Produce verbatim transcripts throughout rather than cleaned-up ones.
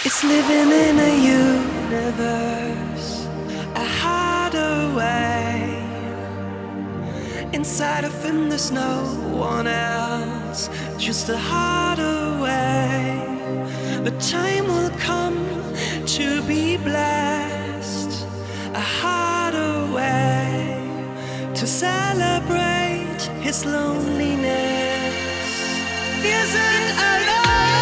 It's living in a universe, a hideaway. Inside of him there's no one else, just a hideaway. The time will come to be blessed, a hideaway, to celebrate his loneliness. Isn't alive.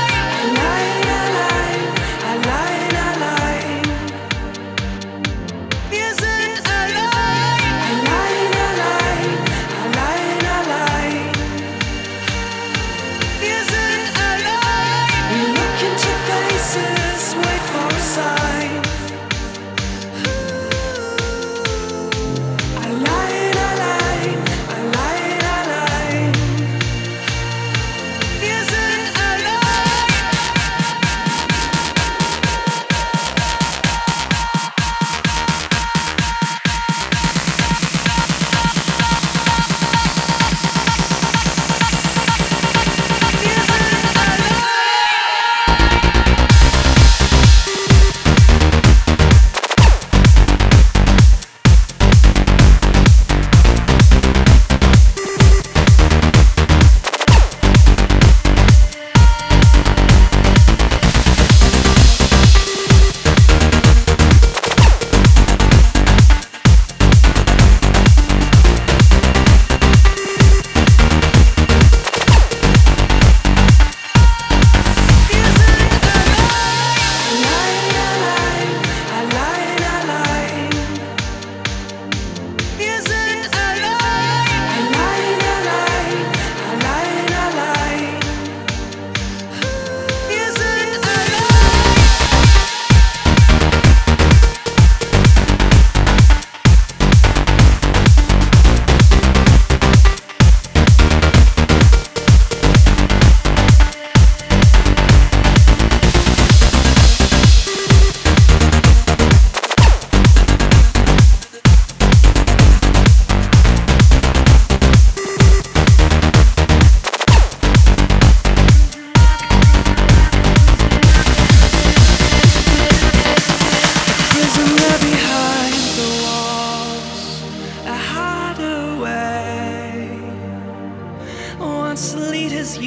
To lead his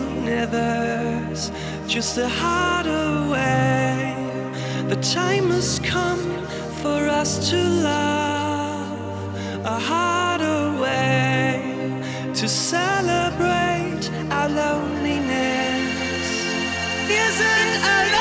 universe, just a hideaway. The time has come for us to love, a hideaway, to celebrate our loneliness. Isn't a